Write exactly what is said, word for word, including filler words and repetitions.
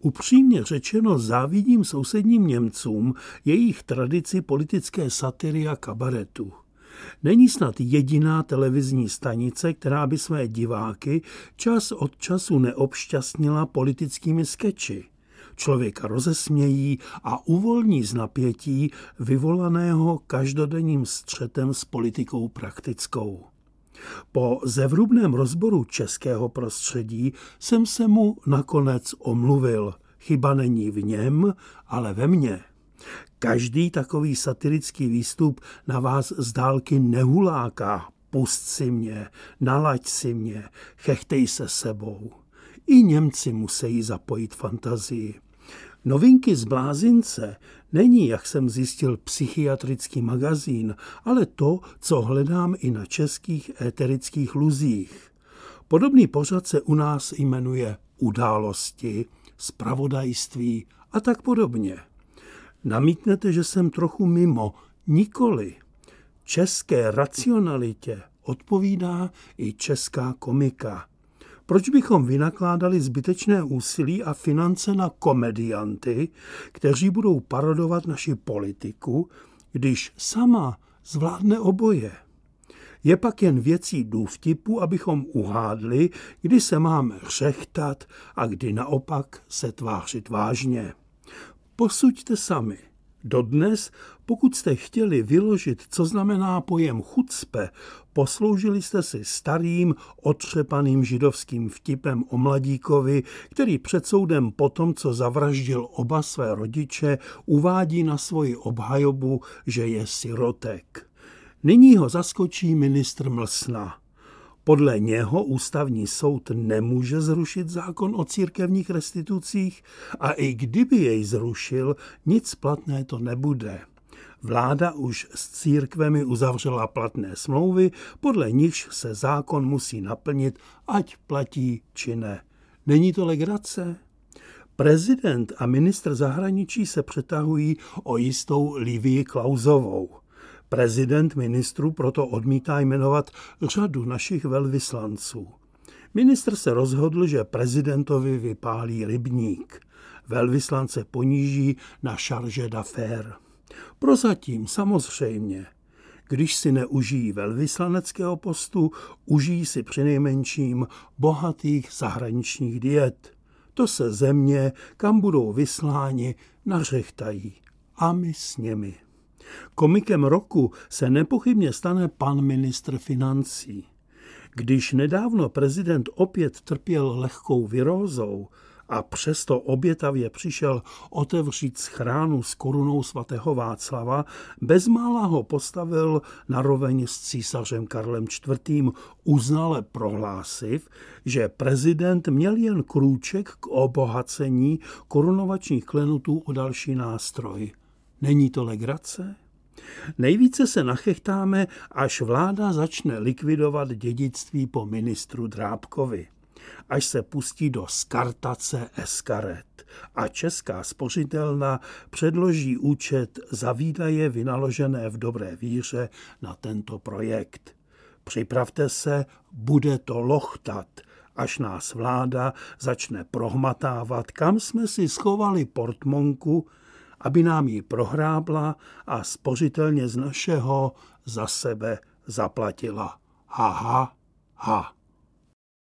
Upřímně řečeno závidím sousedním Němcům jejich tradici politické satiry a kabaretu. Není snad jediná televizní stanice, která by své diváky čas od času neobšťastnila politickými skeči. Člověka rozesmějí a uvolní z napětí vyvolaného každodenním střetem s politikou praktickou. Po zevrubném rozboru českého prostředí jsem se mu nakonec omluvil. Chyba není v něm, ale ve mně. Každý takový satirický výstup na vás z dálky nehuláká. Pust si mě, nalaď si mě, chechtej se sebou. I Němci musí zapojit fantazii. Novinky z Blázince není, jak jsem zjistil, psychiatrický magazín, ale to, co hledám i na českých éterických luzích. Podobný pořad se u nás jmenuje Události, zpravodajství a tak podobně. Namítnete, že jsem trochu mimo. Nikoli. České racionalitě odpovídá i česká komika. Proč bychom vynakládali zbytečné úsilí a finance na komedianty, kteří budou parodovat naši politiku, když sama zvládne oboje? Je pak jen věcí důvtipu, abychom uhádli, kdy se máme řechtat a kdy naopak se tvářit vážně. Posuďte sami. Dodnes, pokud jste chtěli vyložit, co znamená pojem chucpe, posloužili jste si starým, otřepaným židovským vtipem o mladíkovi, který před soudem po tom, co zavraždil oba své rodiče, uvádí na svoji obhajobu, že je sirotek. Nyní ho zaskočí ministr Mlsna. Podle něho ústavní soud nemůže zrušit zákon o církevních restitucích a i kdyby jej zrušil, nic platné to nebude. Vláda už s církvemi uzavřela platné smlouvy, podle nichž se zákon musí naplnit, ať platí či ne. Není to legrace? Prezident a ministr zahraničí se přetahují o jistou Livii Klausovou. Prezident ministru proto odmítá jmenovat řadu našich velvyslanců. Ministr se rozhodl, že prezidentovi vypálí rybník. Velvyslance poníží na charge d'affaires. Prozatím samozřejmě. Když si neužijí velvyslaneckého postu, užijí si přinejmenším bohatých zahraničních diet. To se země, kam budou vysláni, nařechtají. A my s nimi. Komikem roku se nepochybně stane pan ministr financí. Když nedávno prezident opět trpěl lehkou virózou a přesto obětavě přišel otevřít schránu s korunou svatého Václava, bezmála ho postavil naroveň s císařem Karlem čtvrtým, uznale prohlásiv, že prezident měl jen krůček k obohacení korunovačních klenutů o další nástroj. Není to legrace? Nejvíce se nachechtáme, až vláda začne likvidovat dědictví po ministru Drábkovi. Až se pustí do skartace eskaret a Česká spořitelna předloží účet za výdaje vynaložené v dobré víře na tento projekt. Připravte se, bude to lochtat, až nás vláda začne prohmatávat, kam jsme si schovali portmonku, aby nám ji prohrábla a spořitelně z našeho za sebe zaplatila. Ha, ha, ha.